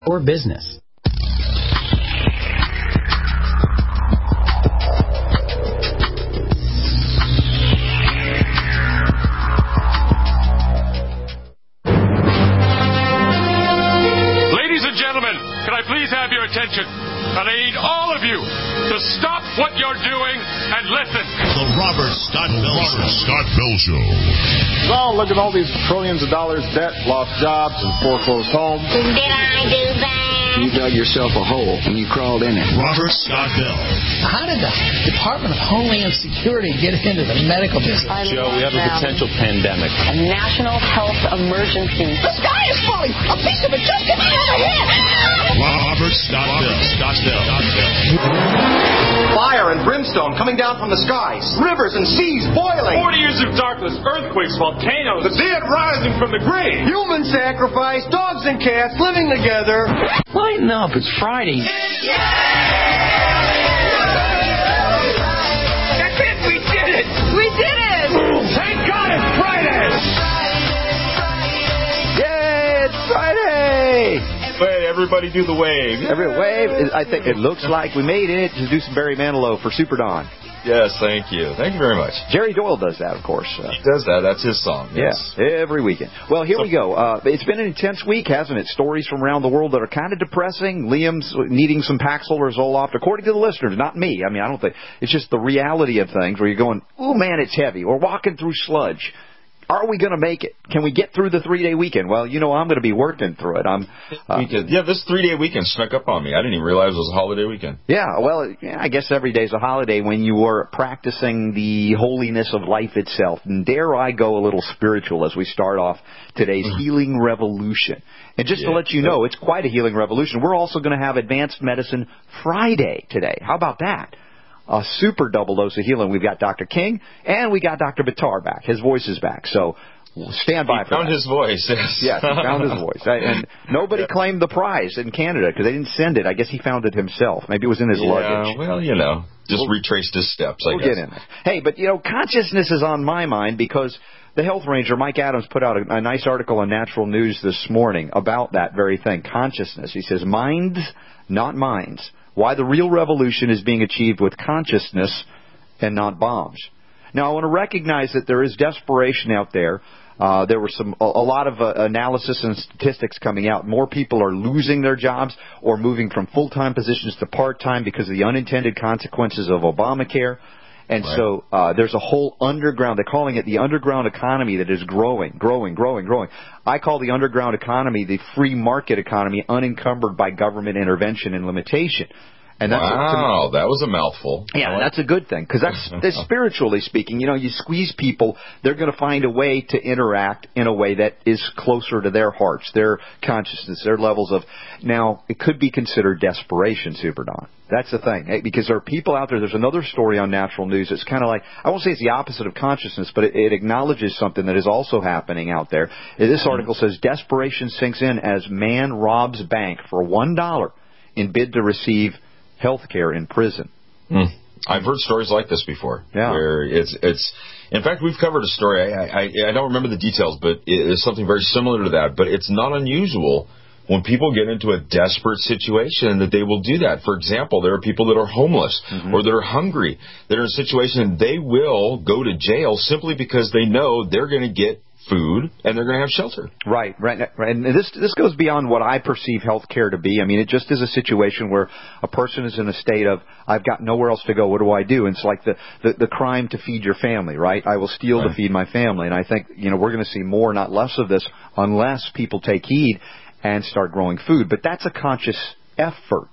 or business. Ladies and gentlemen, can I please have your attention? And I need all of you to stop what you're doing and listen. The Robert Scott Bell Show. Oh, look at all these trillions of dollars debt, lost jobs, and foreclosed homes. Did I do that? You dug yourself a hole and you crawled in it. Robert Scott Bell. How did the Department of Homeland Security get into the medical business? Joe, we have a potential pandemic. A national health emergency. The sky is falling! A piece of it just hit me over here! Robert Scott Bell. Fire and brimstone coming down from the skies. Rivers and seas boiling. 40 years of darkness, earthquakes, volcanoes. The dead rising from the grave. Human sacrifice, dogs and cats living together. Lighten up, it's Friday. That's it, we did it! We did it! Thank God it's Friday! Yay, it's Friday! Hey, everybody do the wave. Every wave, I think it looks like we made it to do some Barry Manilow for Super Don. Yes, thank you. Thank you very much. Jerry Doyle does that, of course. He does that. That's his song. Yes. Yeah, every weekend. Well, here we go. It's been an intense week, hasn't it? Stories from around the world that are kind of depressing. Liam's needing some Paxil or Zoloft, according to the listeners, not me. I mean, I don't think. It's just the reality of things where you're going, oh, man, it's heavy. We're walking through sludge. Are we going to make it? Can we get through the 3-day weekend? Well, you know, I'm going to be working through it. This 3-day weekend snuck up on me. I didn't even realize it was a holiday weekend. Yeah, well, I guess every day's a holiday when you are practicing the holiness of life itself. And dare I go a little spiritual as we start off today's healing revolution. And just to let you know, it's quite a healing revolution. We're also going to have Advanced Medicine Friday today. How about that? A super double dose of healing. We've got Dr. King and we got Dr. Bitar back. His voice is back. So stand by for that. He found his voice. Yes, he found his voice. And nobody claimed the prize in Canada because they didn't send it. I guess he found it himself. Maybe it was in his luggage. Well, you know, just retraced his steps, I guess. We'll get in there. Hey, but, you know, consciousness is on my mind because the health ranger, Mike Adams, put out a nice article on Natural News this morning about that very thing, consciousness. He says, minds, not minds. Why the real revolution is being achieved with consciousness and not bombs. Now, I want to recognize that there is desperation out there. There were a lot of analysis and statistics coming out. More people are losing their jobs or moving from full-time positions to part-time because of the unintended consequences of Obamacare. And so there's a whole underground, they're calling it the underground economy that is growing. I call the underground economy the free market economy unencumbered by government intervention and limitation. And that's that was a mouthful. Yeah, that's a good thing because that's spiritually speaking. You know, you squeeze people, they're going to find a way to interact in a way that is closer to their hearts, their consciousness, their levels of. Now, it could be considered desperation, Super Don. That's the thing, because there are people out there. There's another story on Natural News. It's kind of like, I won't say it's the opposite of consciousness, but it acknowledges something that is also happening out there. This article says desperation sinks in as man robs bank for $1 in bid to receive health care in prison. I've heard stories like this before. Yeah. Where it's in fact, we've covered a story. I don't remember the details, but it's something very similar to that. But it's not unusual when people get into a desperate situation that they will do that. For example, there are people that are homeless or that are hungry, that are in a situation and they will go to jail simply because they know they're going to get food and they're going to have shelter. Right. And this goes beyond what I perceive health care to be. I mean, it just is a situation where a person is in a state of, I've got nowhere else to go. What do I do? And it's like the crime to feed your family, right? I will steal to feed my family. And I think, we're going to see more, not less of this, unless people take heed and start growing food. But that's a conscious effort.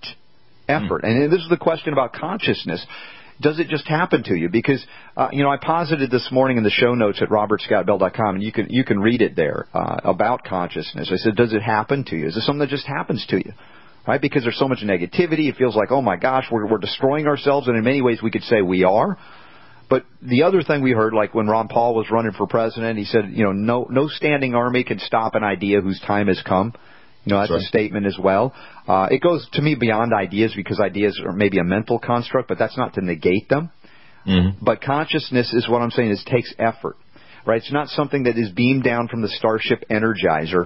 And this is the question about consciousness. Does it just happen to you? Because, I posited this morning in the show notes at robertscottbell.com, and you can read it there about consciousness. I said, does it happen to you? Is it something that just happens to you? Right? Because there's so much negativity. It feels like, oh, my gosh, we're destroying ourselves. And in many ways, we could say we are. But the other thing we heard, like when Ron Paul was running for president, he said, no standing army can stop an idea whose time has come. That's a statement as well. It goes, to me, beyond ideas because ideas are maybe a mental construct, but that's not to negate them. But consciousness is what I'm saying is takes effort, right? It's not something that is beamed down from the Starship Energizer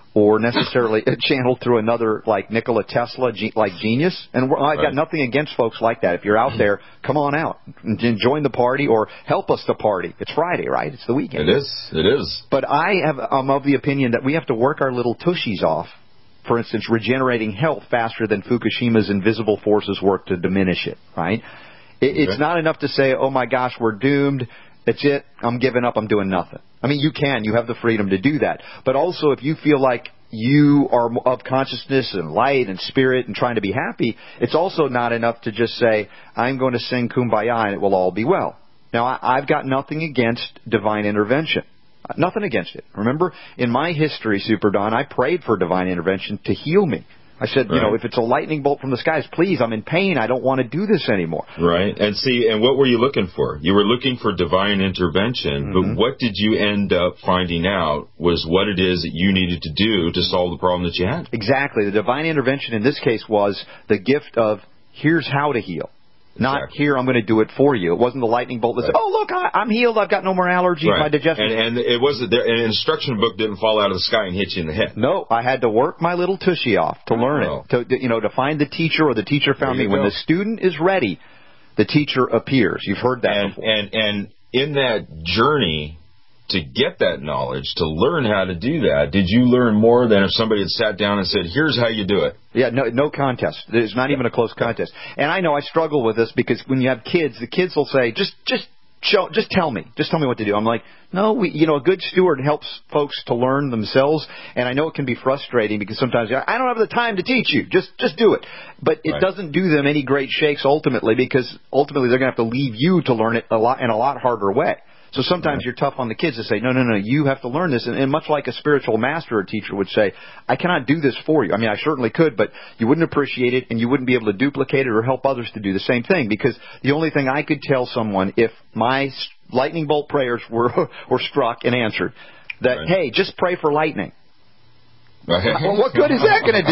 or necessarily channeled through another like Nikola Tesla like genius. And I've got nothing against folks like that. If you're out there, come on out and join the party or help us to party. It's Friday, right? It's the weekend. It is. But I'm of the opinion that we have to work our little tushies off. For instance, regenerating health faster than Fukushima's invisible forces work to diminish it, right? It's not enough to say, oh my gosh, we're doomed. That's it. I'm giving up. I'm doing nothing. I mean, you have the freedom to do that. But also, if you feel like you are of consciousness and light and spirit and trying to be happy, it's also not enough to just say, I'm going to sing Kumbaya and it will all be well. Now, I've got nothing against divine intervention. Nothing against it. Remember, in my history, Super Don, I prayed for divine intervention to heal me. I said, if it's a lightning bolt from the skies, please, I'm in pain. I don't want to do this anymore. Right. And what were you looking for? You were looking for divine intervention, but what did you end up finding out was what it is that you needed to do to solve the problem that you had? Exactly. The divine intervention in this case was the gift of here's how to heal. Not here, I'm going to do it for you. It wasn't the lightning bolt that said, oh, look, I'm healed. I've got no more allergies. My digestion. And it wasn't there. An instruction book didn't fall out of the sky and hit you in the head. No, I had to work my little tushy off to learn it. To find the teacher or the teacher found me. When the student is ready, the teacher appears. You've heard that before. And in that journey to get that knowledge, to learn how to do that, did you learn more than if somebody had sat down and said, here's how you do it? Yeah, no contest. There's not even a close contest. And I know I struggle with this because when you have kids, the kids will say, just tell me. Just tell me what to do. I'm like, no, a good steward helps folks to learn themselves. And I know it can be frustrating because sometimes I don't have the time to teach you. Just do it. But it doesn't do them any great shakes ultimately, because ultimately they're going to have to leave you to learn it in a lot harder way. So sometimes you're tough on the kids to say, no, you have to learn this. And much like a spiritual master or teacher would say, I cannot do this for you. I mean, I certainly could, but you wouldn't appreciate it and you wouldn't be able to duplicate it or help others to do the same thing. Because the only thing I could tell someone if my lightning bolt prayers were struck and answered, that, hey, just pray for lightning. Well, what good is that going to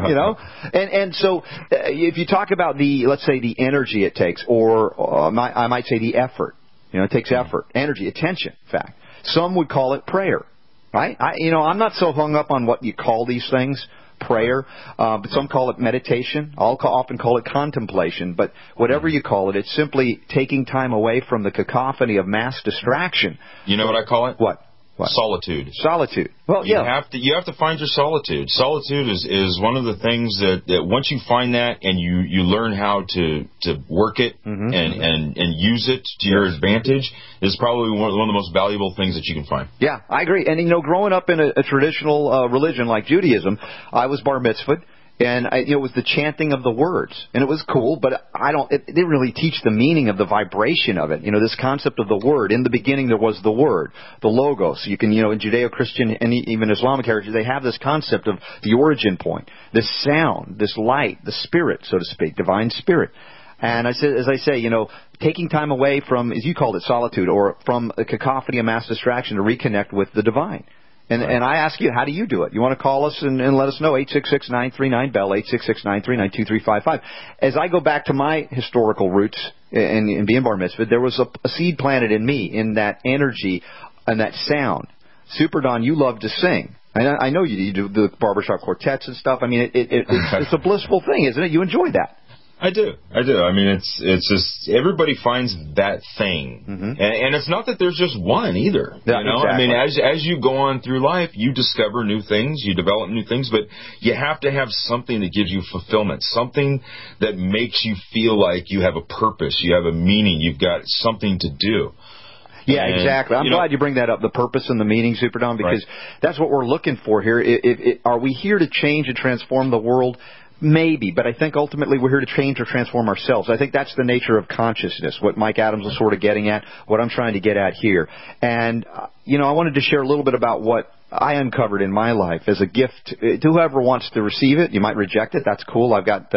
do? And so if you talk about let's say the energy it takes, or I might say the effort. It takes effort, energy, attention, in fact. Some would call it prayer, right? I'm not so hung up on what you call these things, prayer, but some call it meditation. I'll often call it contemplation. But whatever you call it, it's simply taking time away from the cacophony of mass distraction. You know what I call it? What? Solitude. Well, you have to find your solitude. Solitude is one of the things that once you find that and you learn how to work it and use it to your advantage, is probably one of the most valuable things that you can find. Yeah, I agree. And growing up in a traditional religion like Judaism, I was bar mitzvahed. And it was the chanting of the words, and it was cool, but it didn't really teach the meaning of the vibration of it. This concept of the word. In the beginning, there was the word, the logos. You can, in Judeo-Christian and even Islamic heritage, they have this concept of the origin point, this sound, this light, the spirit, so to speak, divine spirit. And as I say, taking time away from, as you called it, solitude, or from a cacophony of mass distraction to reconnect with the divine. And I ask you, how do you do it? You want to call us and let us know, 866-939-BELL, 866-939-2355. As I go back to my historical roots in being bar mitzvah, there was a seed planted in me in that energy and that sound. Super Don, you love to sing. I know you do the barbershop quartets and stuff. I mean, it's a blissful thing, isn't it? You enjoy that. I do. I mean, it's just everybody finds that thing, and it's not that there's just one either. Yeah, exactly. I mean, as you go on through life, you discover new things, you develop new things, but you have to have something that gives you fulfillment, something that makes you feel like you have a purpose, you have a meaning, you've got something to do. Yeah, exactly. I'm glad you bring that up, the purpose and the meaning, Super Don, because that's what we're looking for here. Are we here to change and transform the world? Maybe, but I think ultimately we're here to change or transform ourselves. I think that's the nature of consciousness, what Mike Adams was sort of getting at, what I'm trying to get at here. And, I wanted to share a little bit about what I uncovered in my life as a gift to whoever wants to receive it. You might reject it. That's cool. I've got,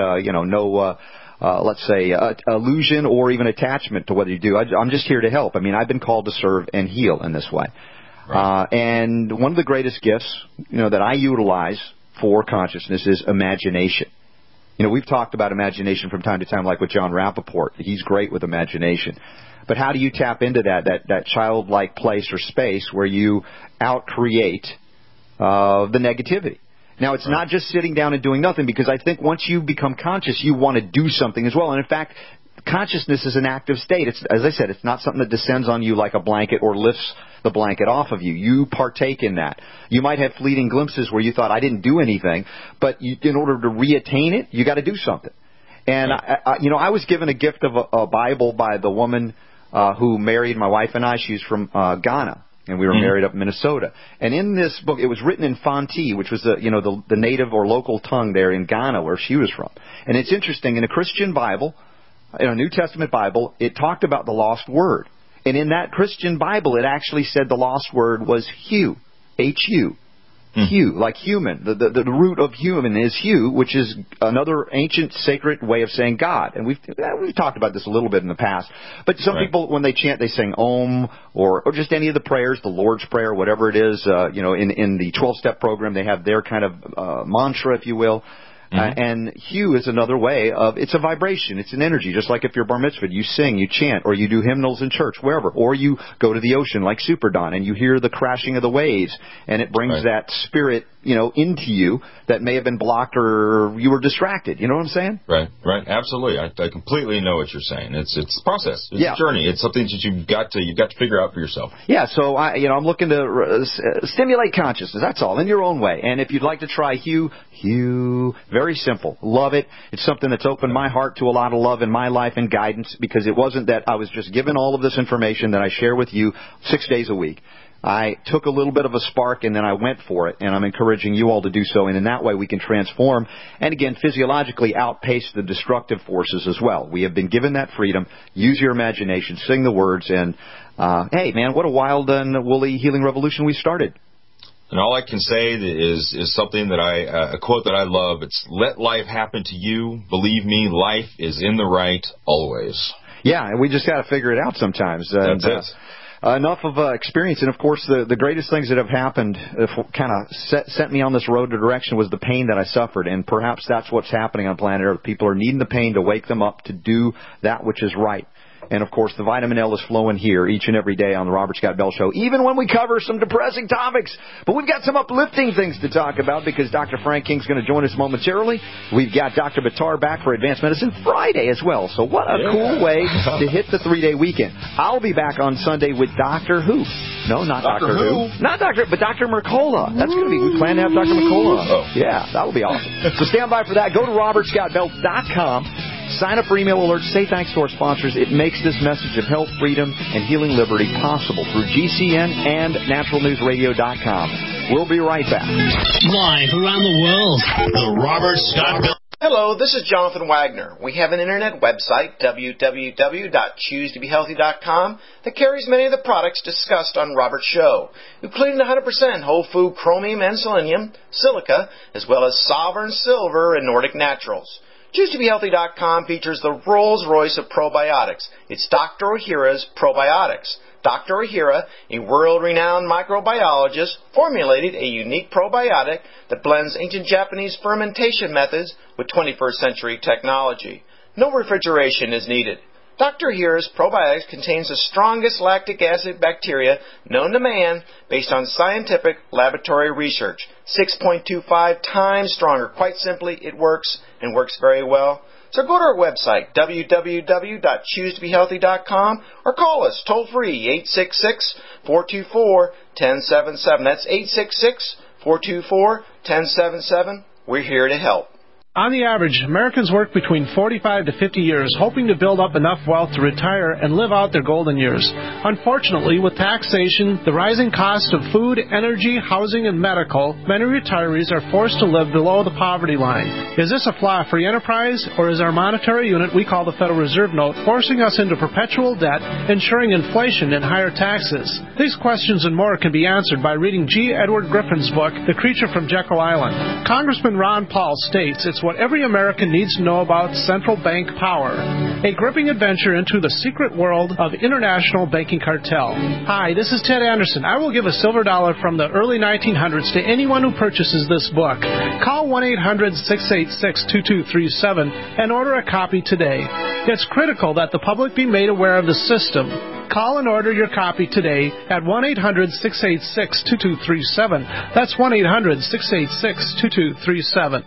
no let's say, illusion or even attachment to whether you do. I'm just here to help. I mean, I've been called to serve and heal in this way. And one of the greatest gifts, that I utilize for consciousness is imagination. We've talked about imagination from time to time, like with John Rappaport. He's great with imagination. But how do you tap into that childlike place or space where you out-create the negativity. Now, it's not just sitting down and doing nothing, because I think once you become conscious, you want to do something as well. And in fact, consciousness is an active state. It's, as I said, it's not something that descends on you like a blanket or lifts the blanket off of you. You partake in that. You might have fleeting glimpses where you thought, I didn't do anything, but in order to reattain it, you got to do something. And I was given a gift of a Bible by the woman who married my wife and I. She's from Ghana, and we were married up in Minnesota. And in this book, it was written in Fanti, which was the native or local tongue there in Ghana, where she was from. And it's interesting, in a Christian Bible, in a New Testament Bible, it talked about the lost word. And in that Christian Bible, it actually said the lost word was Hu, H-U. Hu, like human. The root of human is Hu, which is another ancient sacred way of saying God. And we've talked about this a little bit in the past. But some people, when they chant, they sing Om or just any of the prayers, the Lord's Prayer, whatever it is. In the 12-step program, they have their kind of mantra, if you will. And Hu is another way of, it's a vibration, it's an energy, just like if you're bar mitzvah, you sing, you chant, or you do hymnals in church, wherever, or you go to the ocean like Super Don and you hear the crashing of the waves, and it brings that spirit, into you that may have been blocked or you were distracted. You know what I'm saying? Right. Absolutely. I completely know what you're saying. It's a process. It's a journey. It's something that you've got to figure out for yourself. Yeah. So I'm looking to stimulate consciousness. That's all, in your own way. And if you'd like to try Hu, very simple. Love it. It's something that's opened my heart to a lot of love in my life and guidance, because it wasn't that I was just given all of this information that I share with you 6 days a week. I took a little bit of a spark and then I went for it, and I'm encouraging you all to do so. And in that way we can transform and, again, physiologically outpace the destructive forces as well. We have been given that freedom. Use your imagination, sing the words, and hey, man, what a wild and woolly healing revolution we started. And all I can say is something that a quote that I love. It's, let life happen to you. Believe me, life is in the right always. Yeah, and we just got to figure it out sometimes. That's it. Enough of experience. And, of course, the greatest things that have happened kind of set me on this road to direction was the pain that I suffered. And perhaps that's what's happening on planet Earth. People are needing the pain to wake them up to do that which is right. And, of course, the vitamin L is flowing here each and every day on the Robert Scott Bell Show, even when we cover some depressing topics. But we've got some uplifting things to talk about, because Dr. Frank King's going to join us momentarily. We've got Dr. Batar back for Advanced Medicine Friday as well. So what a cool way to hit the 3-day weekend. I'll be back on Sunday with Dr. Who. No, not Dr. Who. Not Dr. But Dr. Mercola. That's going to be, we plan to have Dr. Mercola on. Oh. Yeah, that will be awesome. So stand by for that. Go to robertscottbell.com. Sign up for email alerts. Say thanks to our sponsors. It makes this message of health, freedom, and healing liberty possible through GCN and naturalnewsradio.com. We'll be right back. Live around the world. The Robert Scott Bell. Hello, this is Jonathan Wagner. We have an internet website, www.choosetobehealthy.com, that carries many of the products discussed on Robert's show, including the 100% whole food chromium and selenium, silica, as well as Sovereign Silver and Nordic Naturals. ChooseToBeHealthy.com features the Rolls-Royce of probiotics. It's Dr. Ohhira's Probiotics. Dr. Ohhira, a world-renowned microbiologist, formulated a unique probiotic that blends ancient Japanese fermentation methods with 21st century technology. No refrigeration is needed. Dr. Ohhira's probiotics contains the strongest lactic acid bacteria known to man based on scientific laboratory research. 6.25 times stronger. Quite simply, it works, and works very well. So go to our website, www.choosetobehealthy.com, or call us toll-free, 866-424-1077. That's 866-424-1077. We're here to help. On the average, Americans work between 45 to 50 years, hoping to build up enough wealth to retire and live out their golden years. Unfortunately, with taxation, the rising cost of food, energy, housing, and medical, many retirees are forced to live below the poverty line. Is this a flaw free enterprise, or is our monetary unit we call the Federal Reserve Note forcing us into perpetual debt, ensuring inflation and higher taxes? These questions and more can be answered by reading G. Edward Griffin's book, The Creature from Jekyll Island. Congressman Ron Paul states it's It's what every American needs to know about central bank power. A gripping adventure into the secret world of international banking cartel. Hi, this is Ted Anderson. I will give a silver dollar from the early 1900s to anyone who purchases this book. Call 1-800-686-2237 and order a copy today. It's critical that the public be made aware of the system. Call and order your copy today at 1-800-686-2237. That's 1-800-686-2237.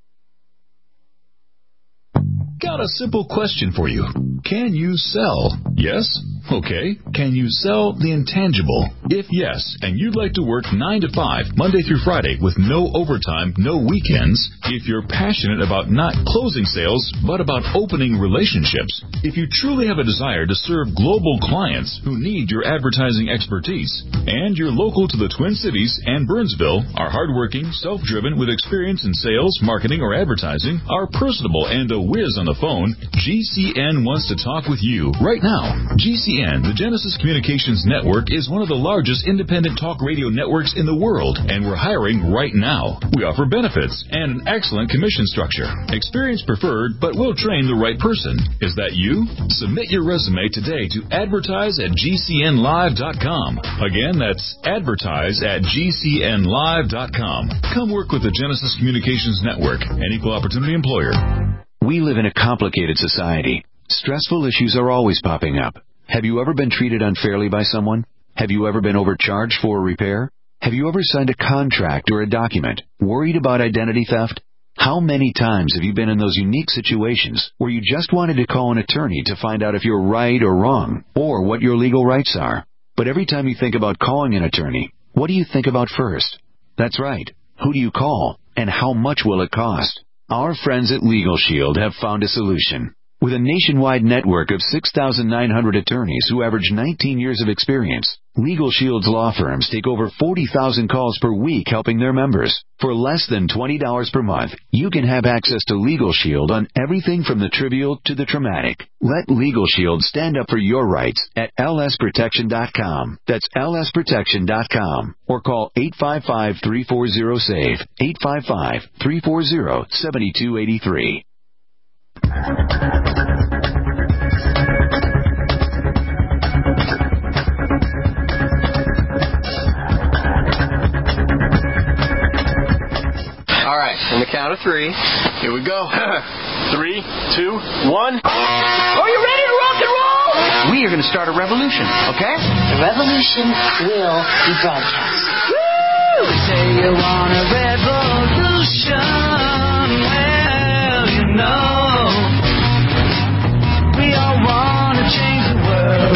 Got a simple question for you. Can you sell? Yes? Okay. Can you sell the intangible? If yes, and you'd like to work 9 to 5, Monday through Friday, with no overtime, no weekends, if you're passionate about not closing sales, but about opening relationships, if you truly have a desire to serve global clients who need your advertising expertise, and you're local to the Twin Cities and Burnsville, are hardworking, self-driven, with experience in sales, marketing, or advertising, are personable, and a whiz on the phone, GCN wants to talk with you right now. GCN, the Genesis Communications Network, is one of the largest independent talk radio networks in the world, and we're hiring right now. We offer benefits and an excellent commission structure. Experience preferred, but we'll train the right person. Is that you? Submit your resume today to advertise@gcnlive.com. Again, that's advertise@gcnlive.com. Come work with the Genesis Communications Network, an equal opportunity employer. We live in a complicated society. Stressful issues are always popping up. Have you ever been treated unfairly by someone? Have you ever been overcharged for a repair? Have you ever signed a contract or a document worried about identity theft? How many times have you been in those unique situations where you just wanted to call an attorney to find out if you're right or wrong, or what your legal rights are? But every time you think about calling an attorney, what do you think about first? That's right. Who do you call, and how much will it cost? Our friends at Legal Shield have found a solution. With a nationwide network of 6,900 attorneys who average 19 years of experience, Legal Shield's law firms take over 40,000 calls per week helping their members. For less than $20 per month, you can have access to Legal Shield on everything from the trivial to the traumatic. Let Legal Shield stand up for your rights at lsprotection.com. That's lsprotection.com. Or call 855-340-SAVE, 855-340-7283. All right, on the count of 3, here we go. 3, 2, 1. Are you ready to rock and roll? We are going to start a revolution, okay? The revolution will be broadcast. Woo! Say you want a revolution. Well, you know, we all want to change the world.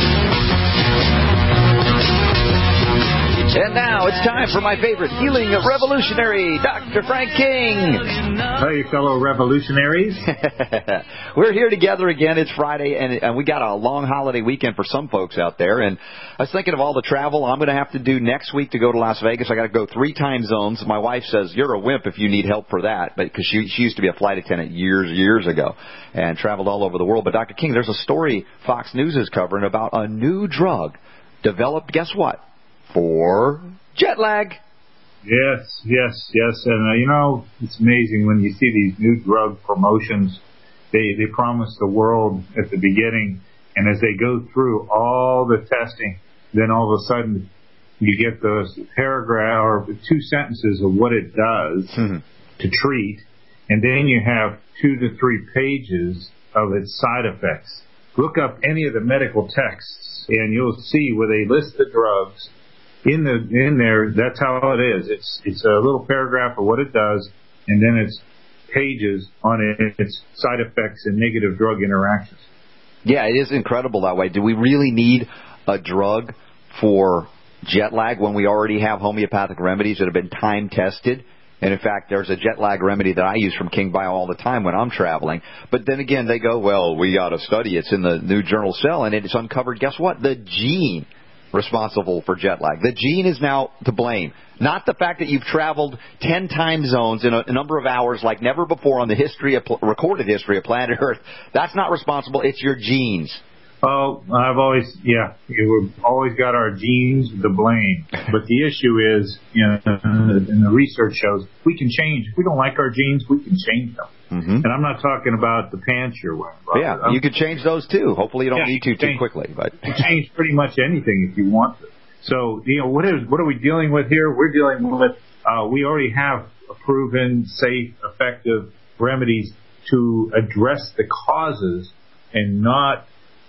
And now it's time for my favorite healing revolutionary, Dr. Frank King. Hey, fellow revolutionaries. We're here together again. It's Friday, and we got a long holiday weekend for some folks out there. And I was thinking of all the travel I'm going to have to do next week to go to Las Vegas. I got to go 3 time zones. My wife says, you're a wimp if you need help for that, but because she used to be a flight attendant years ago and traveled all over the world. But Dr. King, there's a story Fox News is covering about a new drug developed, guess what? For jet lag. Yes. And, it's amazing when you see these new drug promotions. They promise the world at the beginning, and as they go through all the testing, then all of a sudden you get the paragraph or 2 sentences of what it does to treat, and then you have 2 to 3 pages of its side effects. Look up any of the medical texts, and you'll see where they list the drugs. In there, that's how it is. It's a little paragraph of what it does, and then it's pages on its side effects and negative drug interactions. Yeah, it is incredible that way. Do we really need a drug for jet lag when we already have homeopathic remedies that have been time tested? And in fact, there's a jet lag remedy that I use from King Bio all the time when I'm traveling. But then again, they go, well, we got to study. It's in the new journal Cell, and it's uncovered, guess what? The gene responsible for jet lag. The gene is now to blame. Not the fact that you've traveled 10 time zones in a number of hours like never before on the recorded history of planet Earth. That's not responsible. It's your genes. Oh, we've always got our genes to blame. But the issue is, and the research shows, we can change. If we don't like our genes, we can change them. Mm-hmm. And I'm not talking about the pants you're wearing, Robert. Yeah, you could change those too. Hopefully you don't need to too quickly. But you can change pretty much anything if you want to. So, what are we dealing with here? We're dealing with, we already have proven, safe, effective remedies to address the causes and not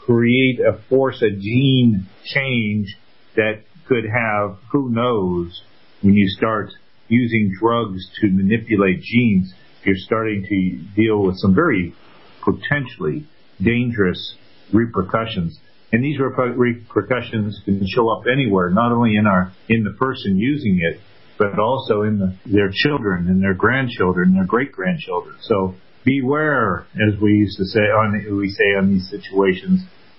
force a gene change that could have, who knows, when you start using drugs to manipulate genes, you're starting to deal with some very potentially dangerous repercussions. And these repercussions can show up anywhere, not only in the person using it, but also in their children and their grandchildren and their great-grandchildren. So beware, as we used to say on these situations.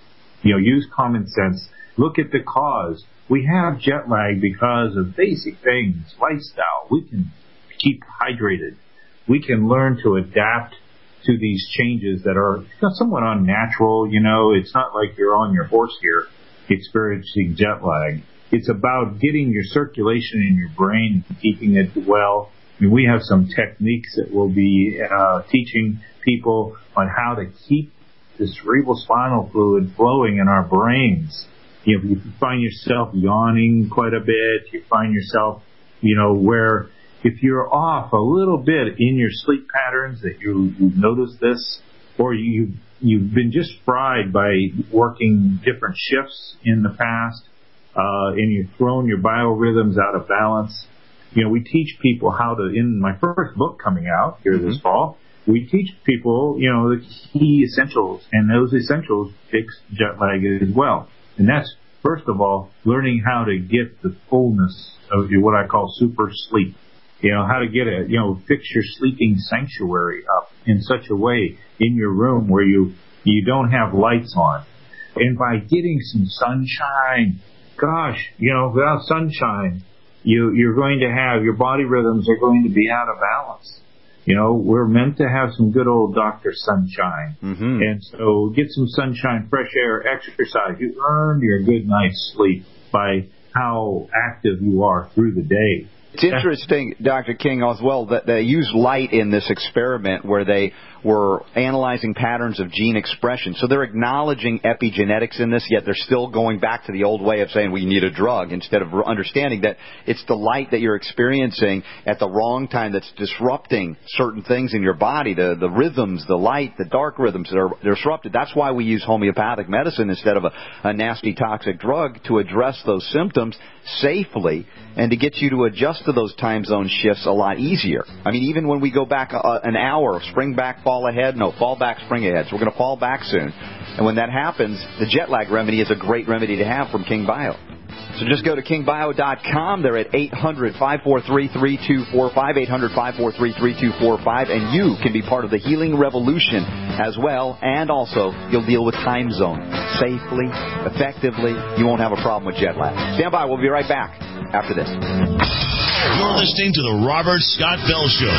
Use common sense. Look at the cause. We have jet lag because of basic things, lifestyle. We can keep hydrated. We can learn to adapt to these changes that are somewhat unnatural. It's not like you're on your horse here experiencing jet lag. It's about getting your circulation in your brain and keeping it well. We have some techniques that we'll be teaching people on how to keep the cerebral spinal fluid flowing in our brains. If you find yourself yawning quite a bit, you find yourself, where if you're off a little bit in your sleep patterns, that you've noticed this, or you've been just fried by working different shifts in the past, and you've thrown your biorhythms out of balance. We teach people how to, in my first book coming out here this fall, we teach people, the key essentials, and those essentials fix jet lag as well. And that's, first of all, learning how to get the fullness of what I call super sleep. How to get fix your sleeping sanctuary up in such a way in your room where you don't have lights on. And by getting some sunshine, without sunshine, you're going to have, your body rhythms are going to be out of balance. We're meant to have some good old Dr. Sunshine. Mm-hmm. And so get some sunshine, fresh air, exercise. You earn your good night's sleep by how active you are through the day. It's interesting, Dr. King, as well, that they used light in this experiment where they were analyzing patterns of gene expression. So they're acknowledging epigenetics in this, yet they're still going back to the old way of saying we need a drug instead of understanding that it's the light that you're experiencing at the wrong time that's disrupting certain things in your body, the rhythms, the light, the dark rhythms that are disrupted. That's why we use homeopathic medicine instead of a nasty toxic drug to address those symptoms safely and to get you to adjust to those time zone shifts a lot easier. I mean, even when we go back an hour, spring back, fall ahead, fall back, spring ahead. So we're going to fall back soon. And when that happens, the jet lag remedy is a great remedy to have from King Bio. So just go to kingbio.com. They're at 800-543-3245, 800-543-3245, and you can be part of the healing revolution as well. And also, you'll deal with time zone safely, effectively. You won't have a problem with jet lag. Stand by. We'll be right back after this. You're listening to the Robert Scott Bell Show.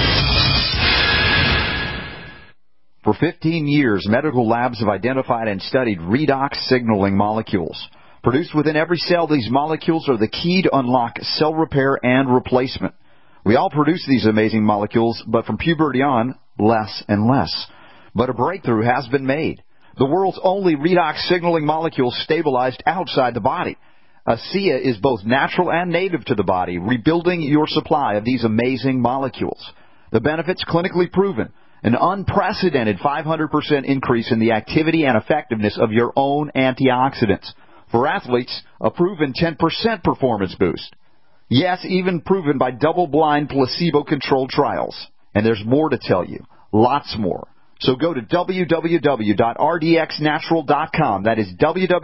For 15 years, medical labs have identified and studied redox signaling molecules. Produced within every cell, these molecules are the key to unlock cell repair and replacement. We all produce these amazing molecules, but from puberty on, less and less. But a breakthrough has been made. The world's only redox signaling molecule stabilized outside the body. ASEA is both natural and native to the body, rebuilding your supply of these amazing molecules. The benefits clinically proven. An unprecedented 500% increase in the activity and effectiveness of your own antioxidants. For athletes, a proven 10% performance boost. Yes, even proven by double-blind placebo-controlled trials. And there's more to tell you. Lots more. So go to www.rdxnatural.com. That is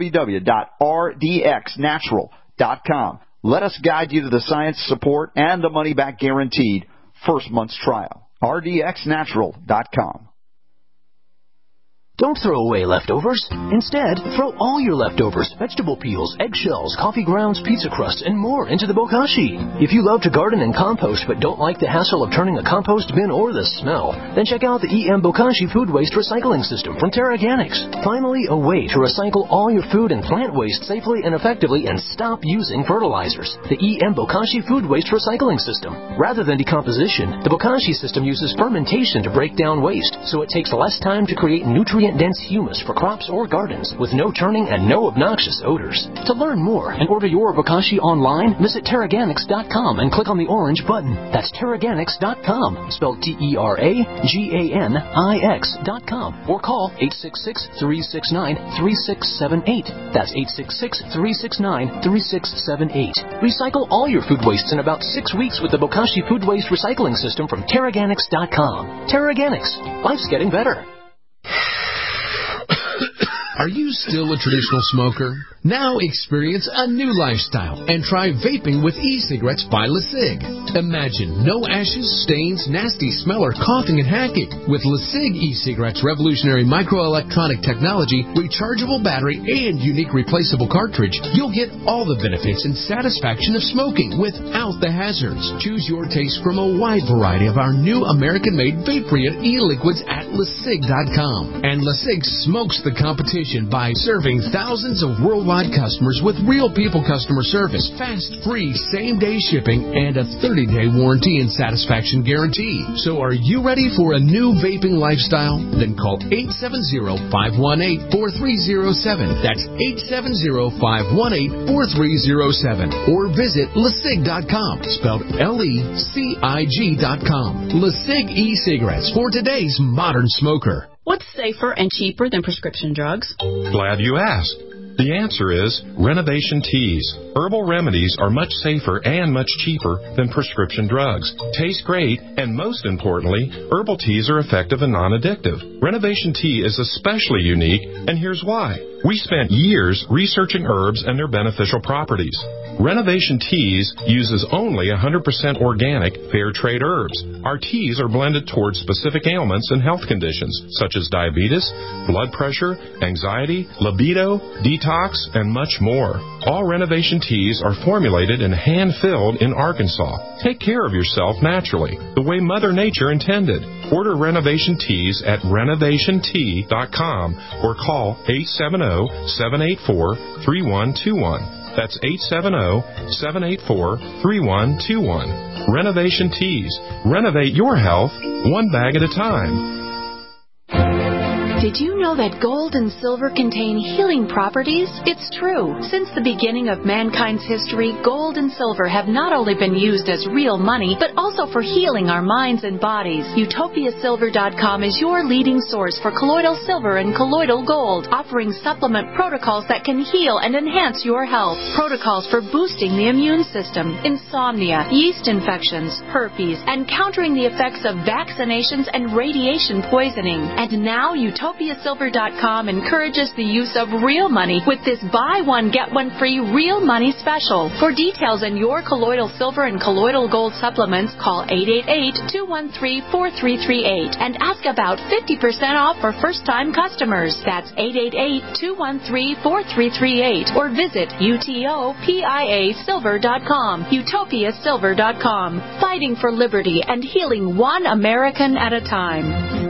www.rdxnatural.com. Let us guide you to the science support and the money-back guaranteed first month's trial. rdxnatural.com. Don't throw away leftovers. Instead, throw all your leftovers, vegetable peels, eggshells, coffee grounds, pizza crusts, and more into the bokashi. If you love to garden and compost but don't like the hassle of turning a compost bin or the smell, then check out the EM Bokashi Food Waste Recycling System from TerraGanix. Finally, a way to recycle all your food and plant waste safely and effectively and stop using fertilizers. The EM Bokashi Food Waste Recycling System. Rather than decomposition, the Bokashi system uses fermentation to break down waste, so it takes less time to create nutrient-dense humus for crops or gardens with no turning and no obnoxious odors. To learn more and order your Bokashi online, visit TerraGanix.com and click on the orange button. That's TerraGanix.com, spelled TerraGanix.com, or call 866-369-3678. That's 866-369-3678. Recycle all your food wastes in about 6 weeks with the Bokashi Food Waste Recycling System from TerraGanix.com. TerraGanix. Life's getting better. Are you still a traditional smoker? Now experience a new lifestyle and try vaping with e-cigarettes by LeSig. Imagine no ashes, stains, nasty smell, or coughing and hacking. With LeSig e-cigarettes' revolutionary microelectronic technology, rechargeable battery, and unique replaceable cartridge, you'll get all the benefits and satisfaction of smoking without the hazards. Choose your taste from a wide variety of our new American-made vape-free e-liquids at LeSig.com. And LeSig smokes the competition by serving thousands of worldwide customers with real people customer service, fast, free, same-day shipping, and a 30-day warranty and satisfaction guarantee. So are you ready for a new vaping lifestyle? Then call 870-518-4307. That's 870-518-4307. Or visit LeSig.com, spelled LECIG.com. LeSig e-cigarettes for today's modern smoker. What's safer and cheaper than prescription drugs? Glad you asked. The answer is Renovation Teas. Herbal remedies are much safer and much cheaper than prescription drugs. Taste great, and most importantly, herbal teas are effective and non-addictive. Renovation Tea is especially unique, and here's why. We spent years researching herbs and their beneficial properties. Renovation Teas uses only 100% organic, fair trade herbs. Our teas are blended towards specific ailments and health conditions, such as diabetes, blood pressure, anxiety, libido, detox, and much more. All Renovation Teas are formulated and hand-filled in Arkansas. Take care of yourself naturally, the way Mother Nature intended. Order Renovation Teas at renovationtea.com or call 870-784-3121. That's 870-784-3121. Renovation Teas. Renovate your health one bag at a time. Did you know that gold and silver contain healing properties? It's true. Since the beginning of mankind's history, gold and silver have not only been used as real money, but also for healing our minds and bodies. UtopiaSilver.com is your leading source for colloidal silver and colloidal gold, offering supplement protocols that can heal and enhance your health. Protocols for boosting the immune system, insomnia, yeast infections, herpes, and countering the effects of vaccinations and radiation poisoning. And now UtopiaSilver.com encourages the use of real money with this buy one, get one free real money special. For details on your colloidal silver and colloidal gold supplements, call 888-213-4338 and ask about 50% off for first-time customers. That's 888-213-4338 or visit UTOPIASilver.com. UtopiaSilver.com. Fighting for liberty and healing one American at a time.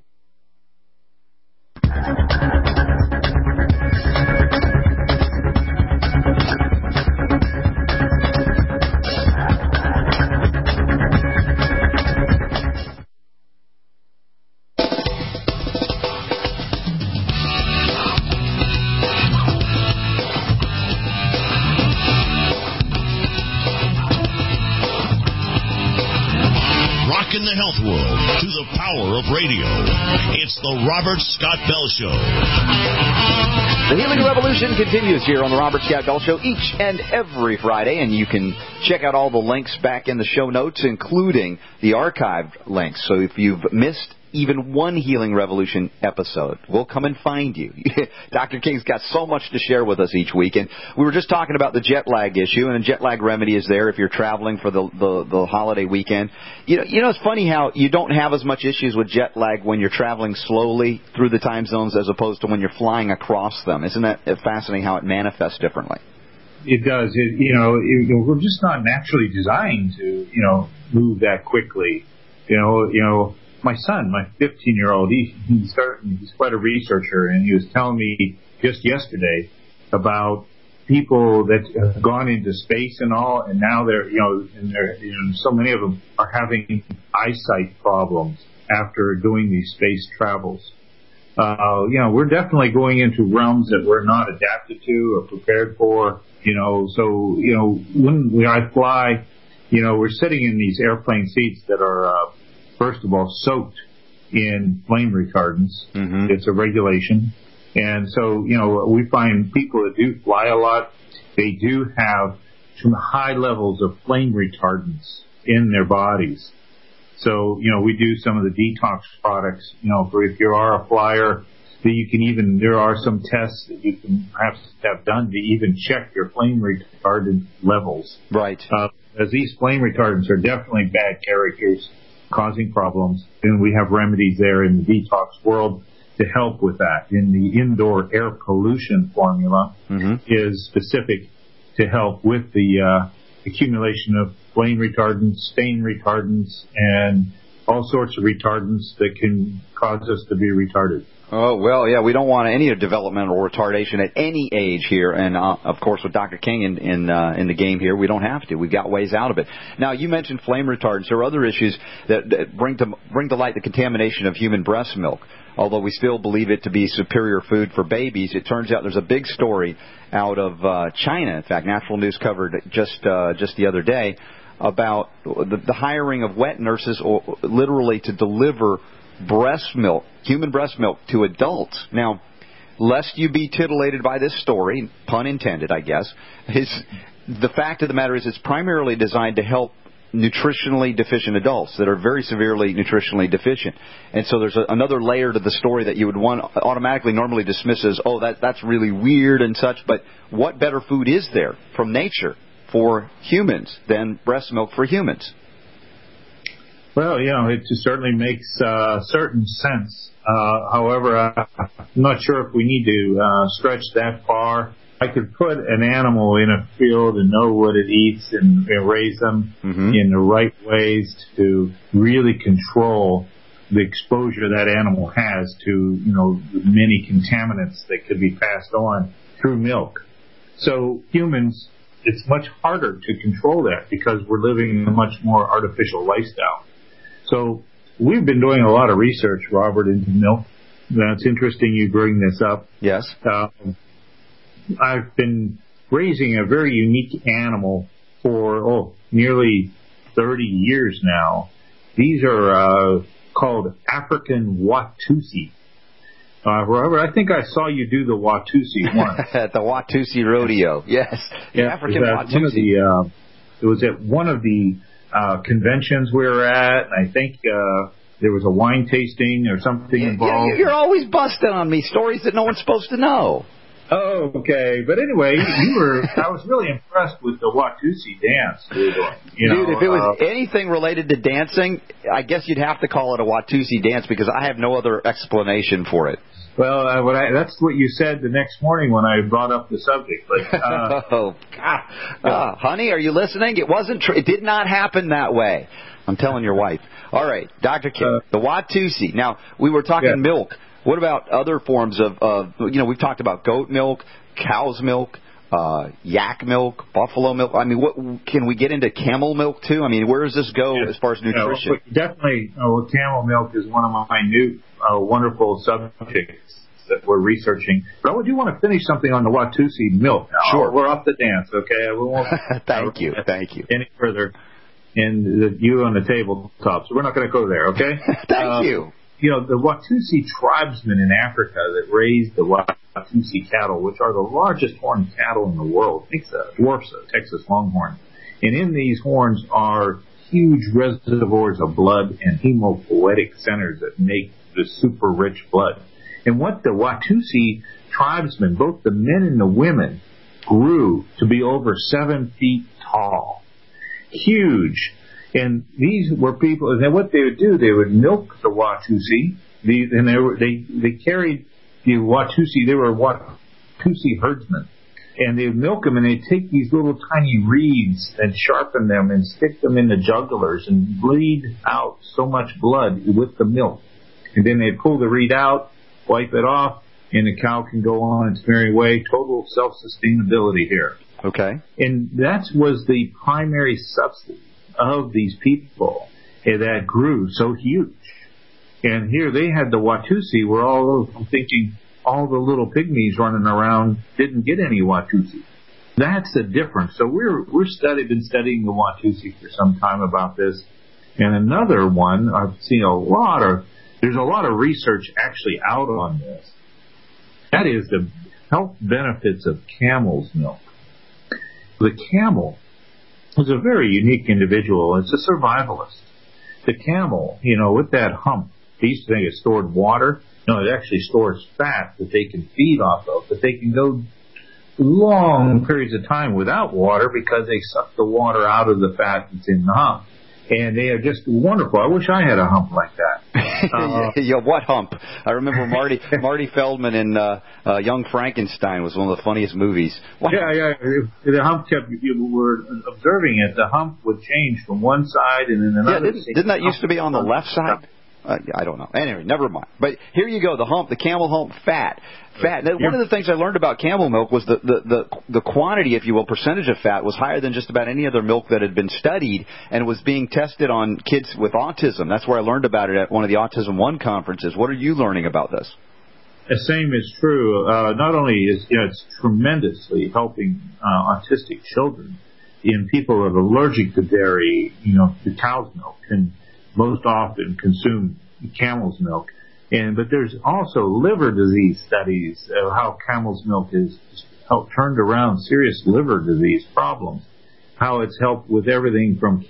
In the health world to the power of radio. It's the Robert Scott Bell Show. The healing revolution continues here on the Robert Scott Bell Show each and every Friday, and you can check out all the links back in the show notes, including the archived links. So if you've missed even one Healing Revolution episode, we'll come and find you. Dr. King's got so much to share with us each week. And we were just talking about the jet lag issue, and a jet lag remedy is there if you're traveling for the holiday weekend. You know, it's funny how you don't have as much issues with jet lag when you're traveling slowly through the time zones as opposed to when you're flying across them. Isn't that fascinating how it manifests differently? It does. We're just not naturally designed to, move that quickly. My son, my 15-year-old, he's quite a researcher, and he was telling me just yesterday about people that have gone into space and all, and now they're, so many of them are having eyesight problems after doing these space travels. We're definitely going into realms that we're not adapted to or prepared for. When I fly, we're sitting in these airplane seats that are, first of all, soaked in flame retardants. Mm-hmm. It's a regulation. And so, we find people that do fly a lot, they do have some high levels of flame retardants in their bodies. So, we do some of the detox products, for if you are a flyer, that there are some tests that you can perhaps have done to even check your flame retardant levels. Right. As these flame retardants are definitely bad characters causing problems, and we have remedies there in the detox world to help with that. In the indoor air pollution formula is specific to help with the accumulation of flame retardants, stain retardants, and all sorts of retardants that can cause us to be retarded. Oh, well, yeah, we don't want any developmental retardation at any age here. And, of course, with Dr. King in the game here, we don't have to. We've got ways out of it. Now, you mentioned flame retardants. There are other issues that bring to light the contamination of human breast milk. Although we still believe it to be superior food for babies, it turns out there's a big story out of China. In fact, Natural News covered just the other day about the hiring of wet nurses literally to deliver breast milk, human breast milk, to adults. Now, lest you be titillated by this story, pun intended, I guess, the fact of the matter is it's primarily designed to help nutritionally deficient adults that are very severely nutritionally deficient. And so there's another layer to the story that you would automatically normally dismiss as, that's really weird and such, but what better food is there from nature for humans than breast milk for humans? Well, it certainly makes certain sense. However, I'm not sure if we need to stretch that far. I could put an animal in a field and know what it eats and raise them in the right ways to really control the exposure that animal has to, the many contaminants that could be passed on through milk. So humans, it's much harder to control that because we're living in a much more artificial lifestyle. So we've been doing a lot of research, Robert, into milk. That's interesting you bring this up. Yes. I've been raising a very unique animal for, nearly 30 years now. These are called African Watusi. Robert, I think I saw you do the Watusi once. At the Watusi Rodeo, yes. The African Watusi. It was at one of the conventions we were at, and I think there was a wine tasting or something involved. You're always busting on me stories that no one's supposed to know. Oh, okay. But anyway, I was really impressed with the Watusi dance you were doing. Dude, if it was anything related to dancing, I guess you'd have to call it a Watusi dance because I have no other explanation for it. Well, that's what you said the next morning when I brought up the subject. But, oh, God. Honey, are you listening? It wasn't true. It did not happen that way. I'm telling your wife. All right, Dr. King, the Watusi. Now, we were talking milk. What about other forms of we've talked about goat milk, cow's milk, yak milk, buffalo milk. I mean, what can we get into camel milk too? I mean, where does this go as far as nutrition? Definitely, camel milk is one of my new wonderful subjects that we're researching. But I do want to finish something on the Watusi milk now. Sure. We're off the dance, okay? We won't Thank you. Any further. And you on the tabletop. So we're not going to go there, okay? Thank you. The Watusi tribesmen in Africa that raise the Watusi cattle, which are the largest horned cattle in the world, I think the dwarfs of Texas Longhorn. And in these horns are huge reservoirs of blood and hemopoietic centers that make the super rich blood. And what the Watusi tribesmen, both the men and the women, grew to be over 7 feet tall. Huge. And these were people, and then what they would do, they would milk the Watusi, and they carried the Watusi, they were Watusi herdsmen. And they would milk them, and they'd take these little tiny reeds and sharpen them and stick them in the jugulars and bleed out so much blood with the milk. And then they'd pull the reed out, wipe it off, and the cow can go on its merry way. Total self-sustainability here. Okay. And that was the primary substance of these people that grew so huge. And here they had the Watusi, where all thinking all the little pygmies running around didn't get any Watusi. That's the difference. So been studying the Watusi for some time about this. And another one, I've seen there's a lot of research actually out on this. That is the health benefits of camel's milk. The camel is a very unique individual. It's a survivalist. The camel, with that hump, they used to think it stored water. No, it actually stores fat that they can feed off of, but they can go long periods of time without water because they suck the water out of the fat that's in the hump. And they are just wonderful. I wish I had a hump like that. What hump? I remember Marty Feldman in Young Frankenstein was one of the funniest movies. What yeah. The hump kept, you were observing it, the hump would change from one side and then another. Yeah, didn't that used to be on the left side? I don't know. Anyway, never mind. But here you go, the camel hump, fat. Now, one of the things I learned about camel milk was the quantity, if you will, percentage of fat was higher than just about any other milk that had been studied, and was being tested on kids with autism. That's where I learned about it at one of the Autism One conferences. What are you learning about this? The same is true. Not only is it's tremendously helping autistic children in people who are allergic to dairy, to cow's milk, and most often consume camel's milk. But there's also liver disease studies of how camel's milk has helped turned around serious liver disease problems. How it's helped with everything from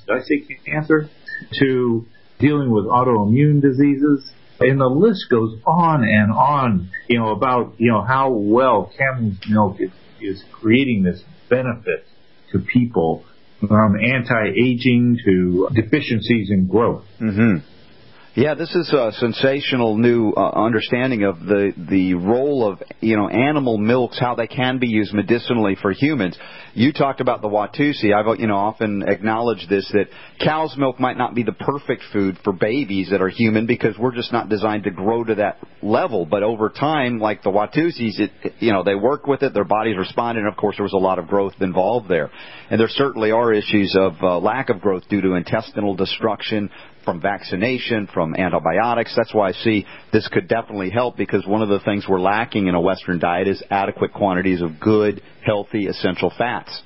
cancer to dealing with autoimmune diseases. And the list goes on and on, about, how well camel's milk is creating this benefit to people, from anti-aging to deficiencies in growth. Mm-hmm. Yeah, this is a sensational new understanding of the role of animal milks, how they can be used medicinally for humans. You talked about the Watusi. I've often acknowledged this, that cow's milk might not be the perfect food for babies that are human because we're just not designed to grow to that level. But over time, like the Watusis, they work with it, their bodies respond, and of course there was a lot of growth involved there. And there certainly are issues of lack of growth due to intestinal destruction, from vaccination, from antibiotics. That's why I see this could definitely help, because one of the things we're lacking in a Western diet is adequate quantities of good, healthy, essential fats.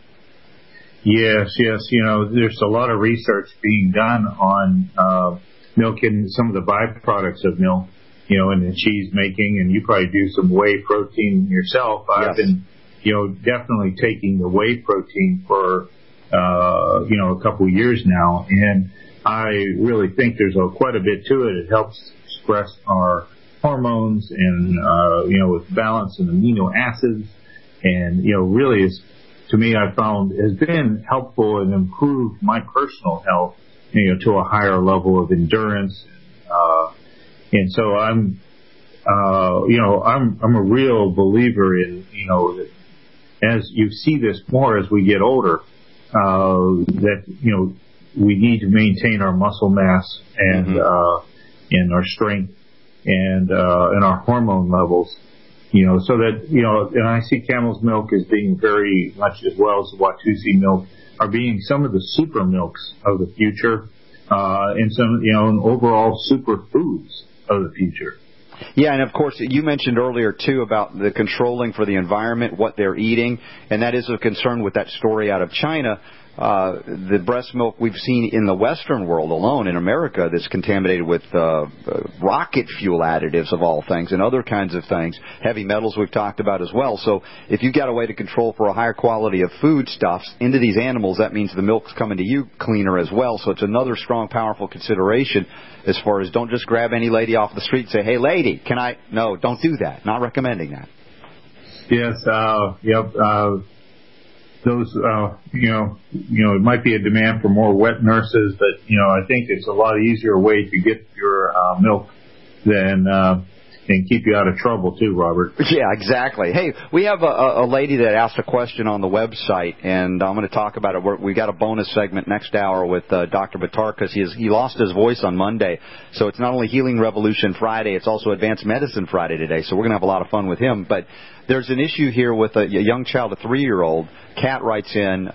Yes. There's a lot of research being done on milk and some of the byproducts of milk, in the cheese making, and you probably do some whey protein yourself. Yes. I've been, definitely taking the whey protein for, a couple of years now, and I really think there's quite a bit to it. It helps express our hormones and, with balance in amino acids. And, really is, to me, I found has been helpful and improved my personal health, to a higher level of endurance. And so I'm a real believer in, that as you see this more as we get older, that, we need to maintain our muscle mass and and our strength and our hormone levels, so that and I see camel's milk as being very much, as well as the Watusi milk, are being some of the super milks of the future, and some and overall super foods of the future. Yeah, and of course, you mentioned earlier, too, about the controlling for the environment, what they're eating, and that is a concern with that story out of China, the breast milk we've seen in the Western world alone, in America, that's contaminated with rocket fuel additives of all things and other kinds of things, heavy metals we've talked about as well. So if you've got a way to control for a higher quality of foodstuffs into these animals, that means the milk's coming to you cleaner as well. So it's another strong, powerful consideration as far as don't just grab any lady off the street and say, hey, lady, can I? No, don't do that. Not recommending that. Yes, those, it might be a demand for more wet nurses, but, I think it's a lot easier way to get your milk than and keep you out of trouble, too, Robert. Yeah, exactly. Hey, we have a lady that asked a question on the website, and I'm going to talk about it. We got a bonus segment next hour with Dr. Buttar, because he lost his voice on Monday. So it's not only Healing Revolution Friday, it's also Advanced Medicine Friday today. So we're going to have a lot of fun with him. But there's an issue here with a young child, a 3-year-old. Kat writes in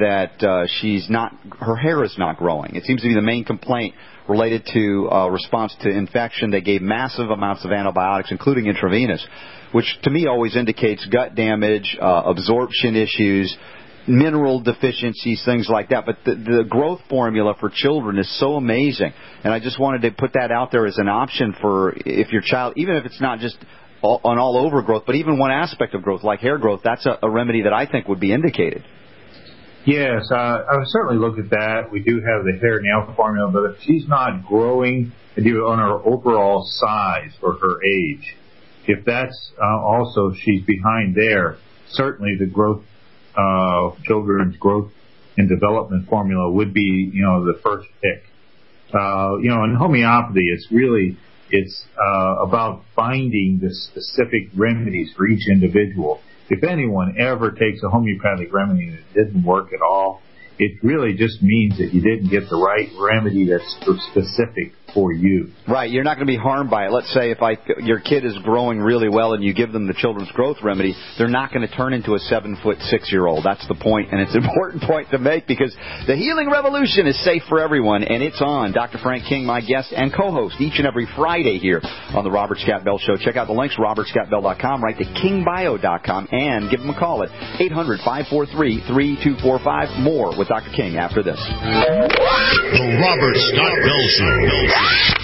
that her hair is not growing. It seems to be the main complaint related to response to infection. They gave massive amounts of antibiotics, including intravenous, which to me always indicates gut damage, absorption issues, mineral deficiencies, things like that. But the growth formula for children is so amazing. And I just wanted to put that out there as an option for if your child, even if it's not just on all over growth, but even one aspect of growth like hair growth, that's a remedy that I think would be indicated. Yes, I would certainly look at that. We do have the hair nail formula, but if she's not growing on her overall size for her age, if that's also she's behind there, certainly the growth, children's growth and development formula would be, the first pick. In homeopathy, it's about finding the specific remedies for each individual. If anyone ever takes a homeopathic remedy and it didn't work at all, it really just means that you didn't get the right remedy that's specific for you. Right. You're not going to be harmed by it. Let's say if your kid is growing really well and you give them the children's growth remedy, they're not going to turn into a 7'6" That's the point, and it's an important point to make because the Healing Revolution is safe for everyone, and it's on. Dr. Frank King, my guest and co-host, each and every Friday here on the Robert Scott Bell Show. Check out the links, robertscottbell.com, right to kingbio.com, and give them a call at 800-543-3245. More with Dr. King after this. The Robert Scott Bell Show.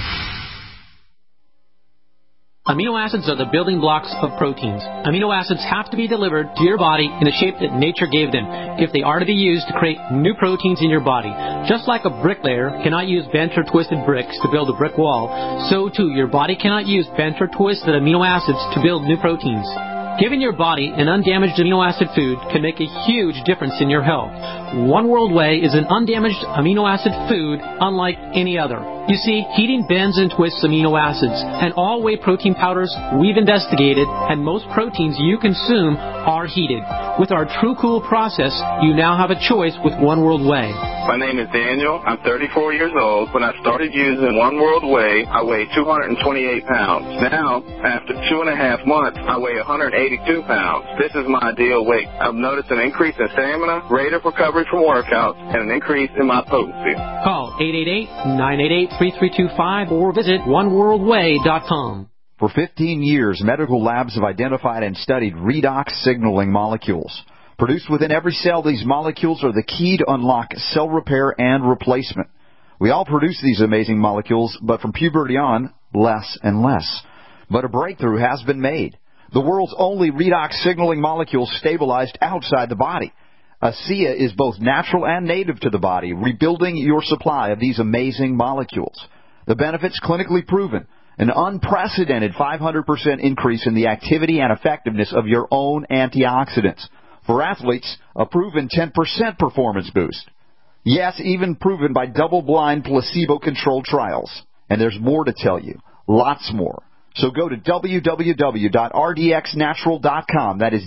Amino acids are the building blocks of proteins. Amino acids have to be delivered to your body in the shape that nature gave them if they are to be used to create new proteins in your body. Just like a bricklayer cannot use bent or twisted bricks to build a brick wall, so too your body cannot use bent or twisted amino acids to build new proteins. Giving your body an undamaged amino acid food can make a huge difference in your health. One World Whey is an undamaged amino acid food unlike any other. You see, heating bends and twists amino acids, and all whey protein powders we've investigated, and most proteins you consume are heated. With our True Cool process, you now have a choice with One World Whey. My name is Daniel. I'm 34 years old. When I started using One World Whey, I weighed 228 pounds. Now, after 2.5 months, I weigh 182 pounds. This is my ideal weight. I've noticed an increase in stamina, rate of recovery from workouts, and an increase in my potency. Call 888-988-3325 or visit oneworldwhey.com. For 15 years, medical labs have identified and studied redox signaling molecules. Produced within every cell, these molecules are the key to unlock cell repair and replacement. We all produce these amazing molecules, but from puberty on, less and less. But a breakthrough has been made. The world's only redox signaling molecule stabilized outside the body. ASEA is both natural and native to the body, rebuilding your supply of these amazing molecules. The benefits clinically proven. An unprecedented 500% increase in the activity and effectiveness of your own antioxidants. For athletes, a proven 10% performance boost. Yes, even proven by double-blind placebo-controlled trials. And there's more to tell you. Lots more. So go to www.rdxnatural.com. That is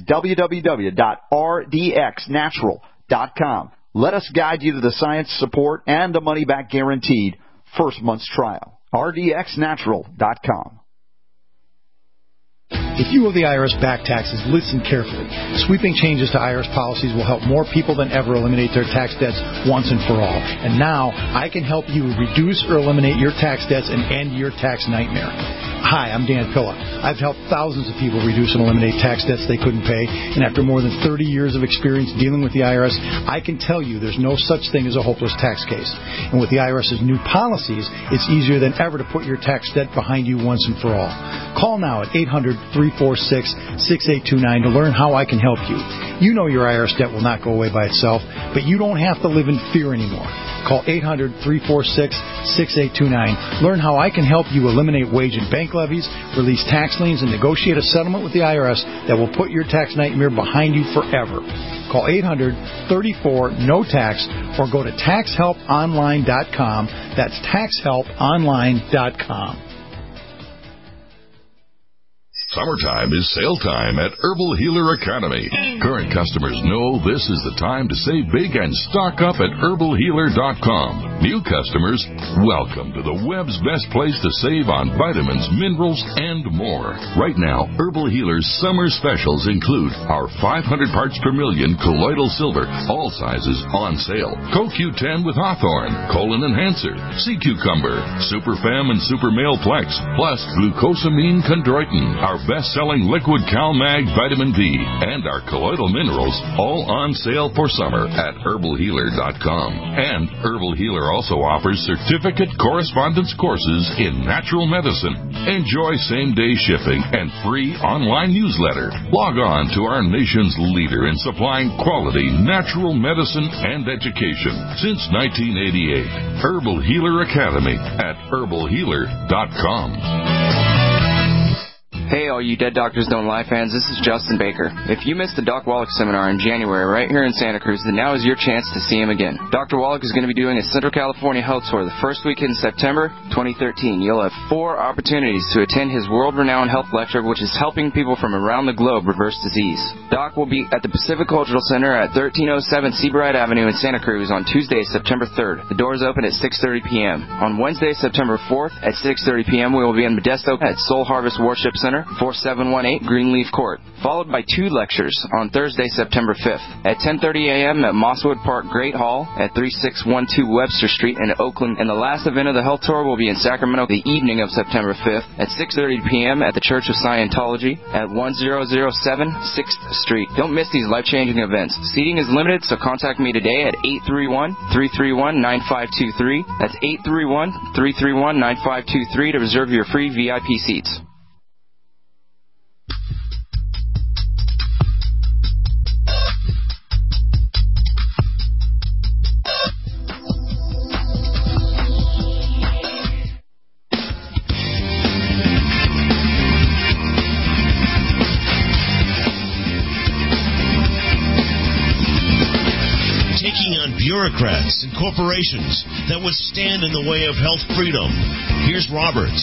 www.rdxnatural.com. Let us guide you to the science support and the money-back guaranteed first month's trial. rdxnatural.com. If you owe the IRS back taxes, listen carefully. Sweeping changes to IRS policies will help more people than ever eliminate their tax debts once and for all. And now, I can help you reduce or eliminate your tax debts and end your tax nightmare. Hi, I'm Dan Pilla. I've helped thousands of people reduce and eliminate tax debts they couldn't pay, and after more than 30 years of experience dealing with the IRS, I can tell you there's no such thing as a hopeless tax case. And with the IRS's new policies, it's easier than ever to put your tax debt behind you once and for all. Call now at 800-346-6829 to learn how I can help you. You know your IRS debt will not go away by itself, but you don't have to live in fear anymore. Call 800-346-6829. Learn how I can help you eliminate wage and bank levies, release tax liens, and negotiate a settlement with the IRS that will put your tax nightmare behind you forever. Call 800-34-NO-TAX or go to taxhelponline.com. That's taxhelponline.com. Summertime is sale time at Herbal Healer Academy. Current customers know this is the time to save big and stock up at herbalhealer.com. New customers, welcome to the web's best place to save on vitamins, minerals, and more. Right now, Herbal Healer's summer specials include our 500 parts per million colloidal silver, all sizes on sale. CoQ10 with Hawthorne, colon enhancer, sea cucumber, Superfem and Super Male Plex, plus glucosamine chondroitin, our best-selling liquid CalMag vitamin D, and our colloidal minerals, all on sale for summer at herbalhealer.com. And Herbal Healer also offers certificate correspondence courses in natural medicine. Enjoy same-day shipping and free online newsletter. Log on to our nation's leader in supplying quality natural medicine and education since 1988. Herbal Healer Academy at herbalhealer.com. Hey, all you Dead Doctors Don't Lie fans, this is Justin Baker. If you missed the Doc Wallach seminar in January right here in Santa Cruz, then now is your chance to see him again. Dr. Wallach is going to be doing a Central California health tour the first week in September 2013. You'll have 4 opportunities to attend his world-renowned health lecture, which is helping people from around the globe reverse disease. Doc will be at the Pacific Cultural Center at 1307 Seabright Avenue in Santa Cruz on Tuesday, September 3rd. The doors open at 6:30 p.m. On Wednesday, September 4th at 6:30 p.m., we will be in Modesto at Soul Harvest Worship Center, 4718 Greenleaf Court, followed by 2 lectures on Thursday, September 5th at 10:30 a.m. at Mosswood Park Great Hall at 3612 Webster Street in Oakland. And the last event of the health tour will be in Sacramento the evening of September 5th at 6:30 p.m. at the Church of Scientology at 1007 6th Street. Don't miss these life-changing events. Seating is limited, so contact me today at 831-331-9523. That's 831-331-9523 to reserve your free VIP seats. Bureaucrats and corporations that would stand in the way of health freedom. Here's Roberts.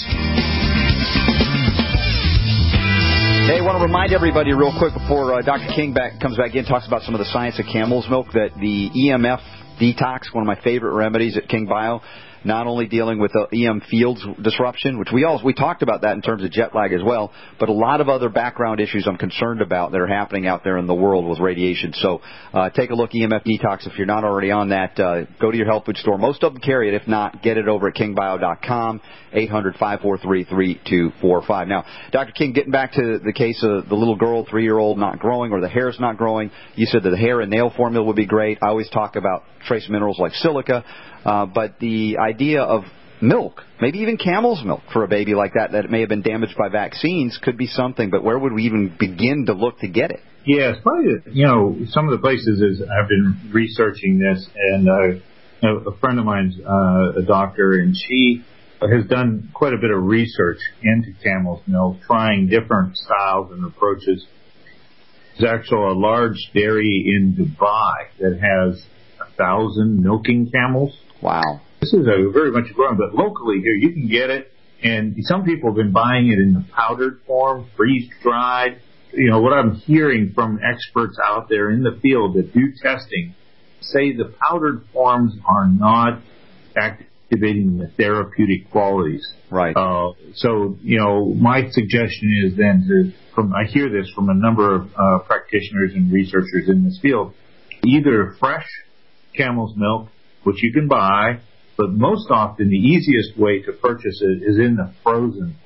Hey, I want to remind everybody real quick before Dr. King comes back in, talks about some of the science of camel's milk, that the EMF detox, one of my favorite remedies at King Bio, not only dealing with the EM fields disruption, which we talked about that in terms of jet lag as well, but a lot of other background issues I'm concerned about that are happening out there in the world with radiation. So take a look, EMF Detox. If you're not already on that, go to your health food store. Most of them carry it. If not, get it over at kingbio.com, 800-543-3245. Now, Dr. King, getting back to the case of the little girl, 3-year-old, not growing, or the hair's not growing, you said that the hair and nail formula would be great. I always talk about trace minerals like silica. But the idea of milk, maybe even camel's milk for a baby like that may have been damaged by vaccines, could be something. But where would we even begin to look to get it? Yeah, it's probably, some of the places I've been researching this, and a friend of mine's a doctor, and she has done quite a bit of research into camel's milk, trying different styles and approaches. There's actually a large dairy in Dubai that has 1,000 milking camels. Wow. This is very much growing, but locally here you can get it, and some people have been buying it in the powdered form, freeze-dried. What I'm hearing from experts out there in the field that do testing say the powdered forms are not activating the therapeutic qualities. Right. So, my suggestion is then I hear this from a number of practitioners and researchers in this field, either fresh camel's milk, which you can buy, but most often the easiest way to purchase it is in the frozen form.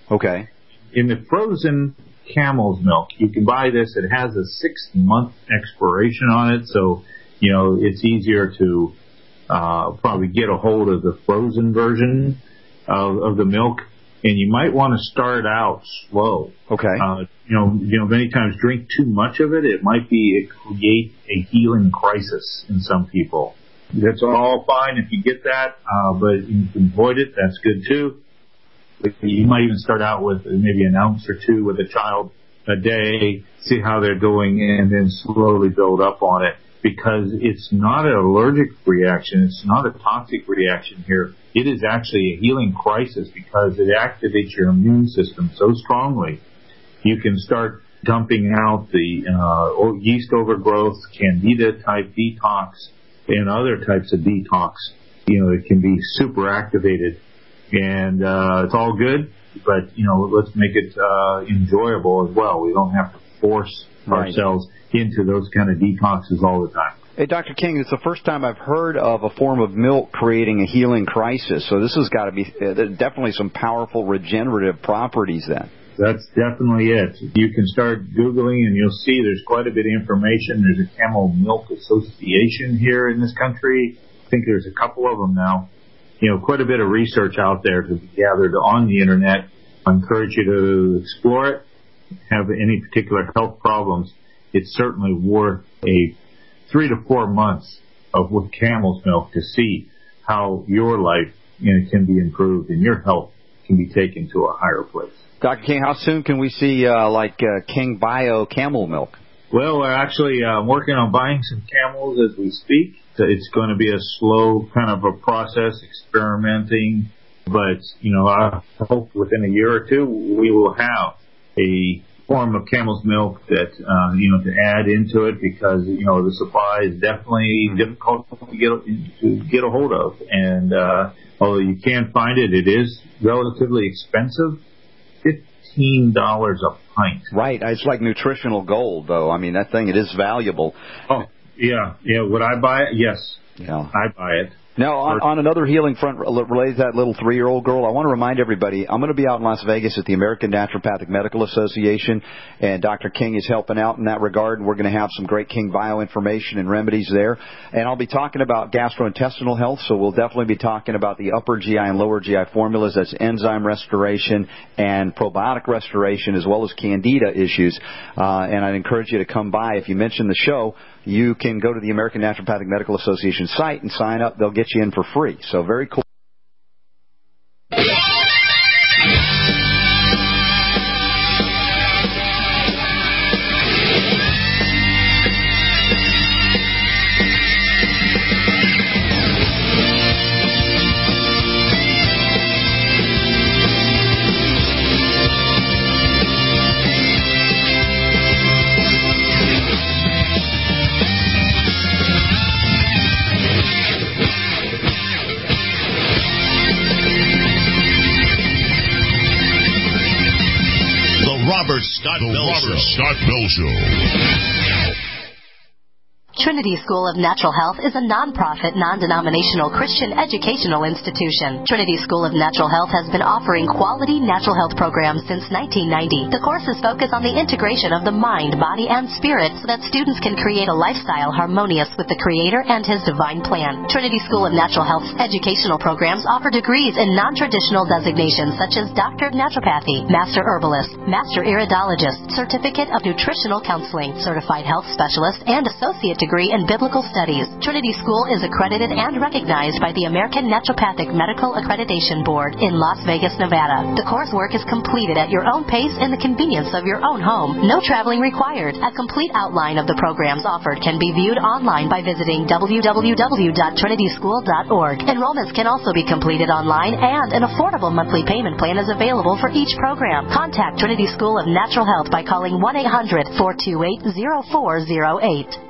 Okay. In the frozen camel's milk, you can buy this. It has a 6-month expiration on it, so, it's easier to probably get a hold of the frozen version of the milk. And you might want to start out slow. Okay. Many times drink too much of it. It might create a healing crisis in some people. That's all fine if you get that, but you can avoid it. That's good too. You might even start out with maybe an ounce or two with a child a day, see how they're doing, and then slowly build up on it. Because it's not an allergic reaction. It's not a toxic reaction here. It is actually a healing crisis because it activates your immune system so strongly. You can start dumping out the yeast overgrowth, candida type detox, and other types of detox. It can be super activated. And it's all good, but, let's make it enjoyable as well. We don't have to force ourselves into those kind of detoxes all the time. Hey, Dr. King, it's the first time I've heard of a form of milk creating a healing crisis. So this has got to be definitely some powerful regenerative properties then. That's definitely it. You can start Googling and you'll see there's quite a bit of information. There's a Camel Milk Association here in this country. I think there's a couple of them now. Quite a bit of research out there to be gathered on the Internet. I encourage you to explore it. Have any particular health problems, it's certainly worth a 3 to 4 months with camel's milk to see how your life can be improved and your health can be taken to a higher place. Dr. King, how soon can we see King Bio camel milk? Well, we're actually working on buying some camels as we speak. It's going to be a slow kind of a process, experimenting. But, I hope within a year or two we will have a form of camel's milk that, to add into it because, the supply is definitely difficult to get a hold of. And although you can find it, it is relatively expensive. $15 a pint. Right. It's like nutritional gold, though. I mean, that thing, it is valuable. Oh, yeah. Yeah. Would I buy it? Yes. Yeah. I buy it. Now, on another healing front related to that little 3-year-old girl, I want to remind everybody, I'm going to be out in Las Vegas at the American Naturopathic Medical Association, and Dr. King is helping out in that regard, and we're going to have some great King Bio information and remedies there. And I'll be talking about gastrointestinal health, so we'll definitely be talking about the upper GI and lower GI formulas. That's enzyme restoration and probiotic restoration, as well as candida issues. And I'd encourage you to come by. If you mention the show, you can go to the American Naturopathic Medical Association site and sign up. They'll get you in for free. So very cool. Robert Scott Bell Show. Trinity School of Natural Health is a non-profit, non-denominational Christian educational institution. Trinity School of Natural Health has been offering quality natural health programs since 1990. The courses focus on the integration of the mind, body, and spirit so that students can create a lifestyle harmonious with the Creator and His divine plan. Trinity School of Natural Health's educational programs offer degrees in non-traditional designations such as Doctor of Naturopathy, Master Herbalist, Master Iridologist, Certificate of Nutritional Counseling, Certified Health Specialist, and Associate Degree in Biblical Studies. Trinity School is accredited and recognized by the American Naturopathic Medical Accreditation Board in Las Vegas, Nevada. The coursework is completed at your own pace in the convenience of your own home. No traveling required. A complete outline of the programs offered can be viewed online by visiting www.trinityschool.org. Enrollments can also be completed online, and an affordable monthly payment plan is available for each program. Contact Trinity School of Natural Health by calling 1-800-428-0408.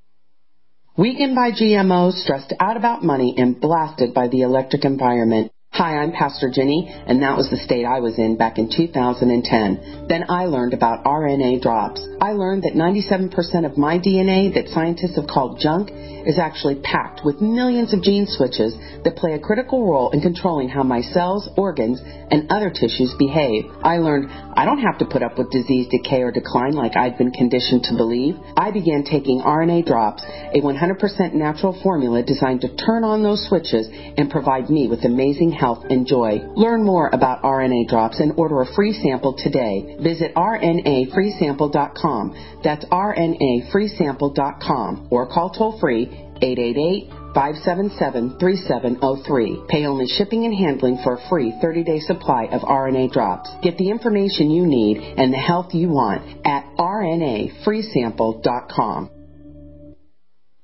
Weakened by GMOs, stressed out about money, and blasted by the electric environment. Hi, I'm Pastor Jenny, and that was the state I was in back in 2010. Then I learned about RNA drops. I learned that 97% of my DNA that scientists have called junk is actually packed with millions of gene switches that play a critical role in controlling how my cells, organs, and other tissues behave. I learned I don't have to put up with disease, decay, or decline like I'd been conditioned to believe. I began taking RNA drops, a 100% natural formula designed to turn on those switches and provide me with amazing health and joy. Learn more about RNA drops and order a free sample today. Visit rnafreesample.com. That's rnafreesample.com or call toll-free 888-577-3703. Pay only shipping and handling for a free 30-day supply of RNA drops. Get the information you need and the health you want at rnafreesample.com.